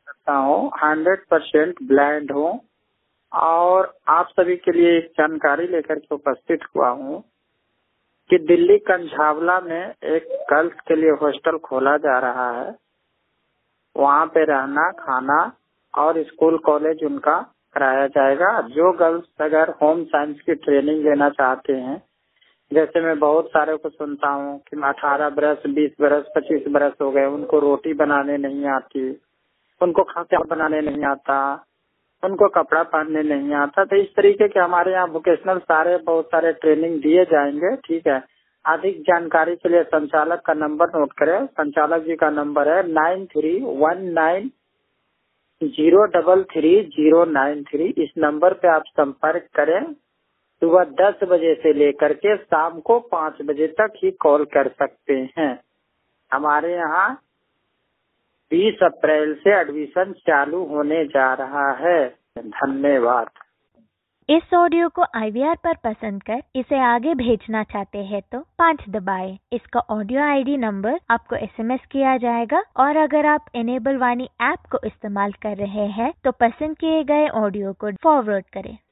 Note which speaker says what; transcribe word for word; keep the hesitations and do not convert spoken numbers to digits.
Speaker 1: करता हूँ, hundred percent blind हूँ और आप सभी के लिए एक जानकारी लेकर के उपस्थित हुआ हूँ कि दिल्ली कंझावला में एक गर्ल्स के लिए हॉस्टल खोला जा रहा है। वहाँ पे रहना, खाना और स्कूल कॉलेज उनका कराया जाएगा। जो गर्ल्स अगर होम साइंस की ट्रेनिंग लेना चाहते हैं, जैसे मैं बहुत सारे को सुनता हूँ कि अठारह बरस, बीस बरस, पच्चीस बरस हो गए, उनको रोटी बनाने नहीं आती, उनको खाना बनाने नहीं आता, उनको कपड़ा पहनने नहीं आता। तो इस तरीके के हमारे यहाँ वोकेशनल सारे बहुत सारे ट्रेनिंग दिए जाएंगे। ठीक है, अधिक जानकारी के लिए संचालक का नंबर नोट करें। संचालक जी का नंबर है nine three one nine zero double three zero nine three. इस नंबर पे आप संपर्क करें। सुबह दस बजे से लेकर के शाम को पाँच बजे तक ही कॉल कर सकते हैं। हमारे यहाँ बीस अप्रैल से एडमिशन चालू होने जा रहा है। धन्यवाद।
Speaker 2: इस ऑडियो को आई वी आर पर पसंद कर इसे आगे भेजना चाहते हैं तो पाँच दबाएं। इसका ऑडियो आई डी नंबर आपको एस एम एस किया जाएगा और अगर आप इनेबल वाणी ऐप को इस्तेमाल कर रहे हैं तो पसंद किए गए ऑडियो को फॉरवर्ड करें।